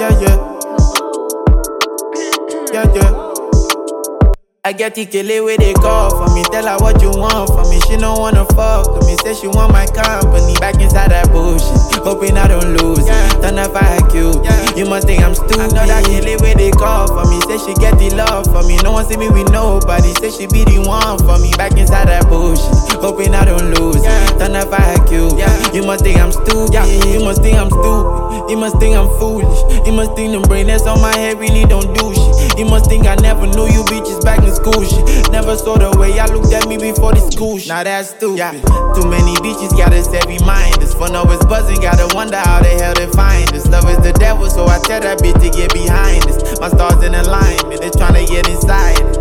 Yeah, yeah. Yeah, yeah. I get the kele where they call for me. Tell her what you want from me. She don't wanna fuck with me. Say she want my company. Back inside that bullshit. Hoping I don't lose it. Turn up IQ. You must think I'm stupid. I know that kele where they call for me. Say she get the love for me. No one see me with nobody. Say she be the one for me. Back inside that bullshit. Hoping I don't lose it. Turn up IQ. You must think I'm stupid. You must think I'm stupid. You must think I'm foolish. You must think them brain that's on my head really don't do shit. You must think I never knew you bitches back in school shit. Never saw the way y'all looked at me before the school shit. Now that's stupid. Too many bitches got us every mind. This phone always buzzing, gotta wonder how the hell they find us. Love is the devil, so I tell that bitch to get behind us. My stars in alignment, they tryna get inside it.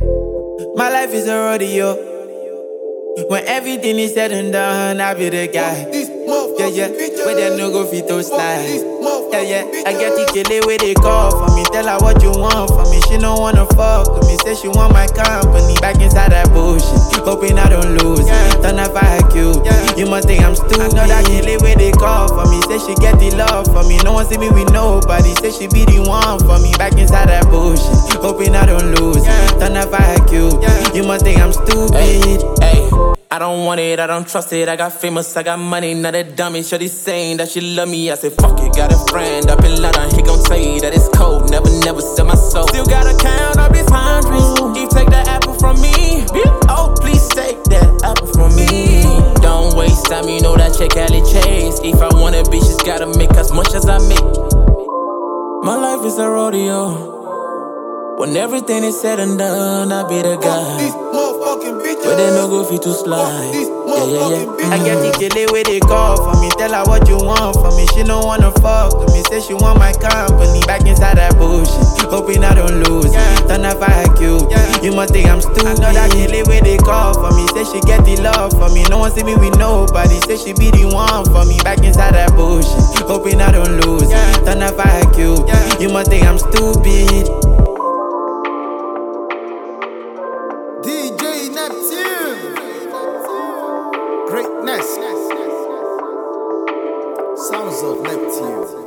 My life is a rodeo. When everything is said and done, I be the guy. Yeah, yeah, where that no go fit to slide. Yeah, yeah, I get the kele where they call for me. Tell her what you want from me. She don't wanna fuck with me. Say she want my company. Back inside that bullshit. Hoping I don't lose it. Turn up IQ. You must think I'm stupid. I know that kele where they call for me. Say she get the love for me. No one see me with nobody. Say she be the one for me. Back inside that bullshit. Hoping I don't lose it. Turn up IQ. You must think I'm stupid. Hey. I don't want it, I don't trust it. I got famous, I got money, not a dummy. Shorty saying that she love me. I say fuck it, got a friend up in London. He gon' tell you that it's cold. Never sell my soul. Still gotta count up his hundreds. You take the apple from me. Oh, please take that apple from me. Don't waste time, you know that chick Ellie Chase. If I want a bitch, she's gotta make as much as I make. My life is a rodeo. When everything is said and done, I be the guy. Where they no go fit to slide. Yeah. I get the kele where they call for me. Tell her what you want from me. She don't wanna fuck with me. Say she want my company. Back inside that bullshit. Hoping I don't lose it. Turn up IQ. You must think I'm stupid. I know that kele where they call for me. Say she get the love for me. No one see me with nobody. Say she be the one for me. Back inside that bullshit. Hoping I don't lose it. Turn up IQ. You must think I'm stupid. DJ Neptune. Greatness. Sounds of Neptune.